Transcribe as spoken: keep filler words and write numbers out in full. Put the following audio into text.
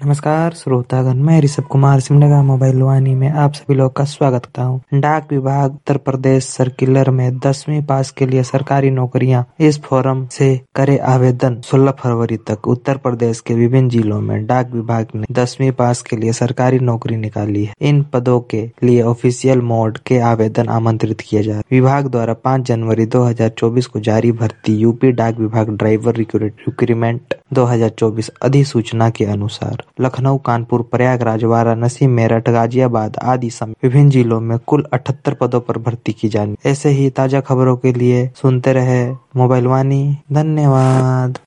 नमस्कार श्रोतागण, मैं ऋषभ कुमार सिमडेगा मोबाइल वाणी में आप सभी लोग का स्वागत करता हूँ। डाक विभाग उत्तर प्रदेश सर्किलर में दसवीं पास के लिए सरकारी नौकरियां, इस फोरम से करे आवेदन। सोलह फरवरी तक उत्तर प्रदेश के विभिन्न जिलों में डाक विभाग ने दसवीं पास के लिए सरकारी नौकरी निकाली है। इन पदों के लिए ऑफिशियल मोड के आवेदन आमंत्रित किए जा रहे। विभाग द्वारा पाँच जनवरी दो हजार चौबीस को जारी भर्ती यूपी डाक विभाग ड्राइवर रिक्रूटमेंट दो हजार चौबीस अधिसूचना के अनुसार लखनऊ, कानपुर, प्रयागराज, वाराणसी, मेरठ, गाजियाबाद आदि समेत विभिन्न जिलों में कुल अठहत्तर पदों पर भर्ती की जानी। ऐसे ही ताजा खबरों के लिए सुनते रहे मोबाइल वाणी। धन्यवाद।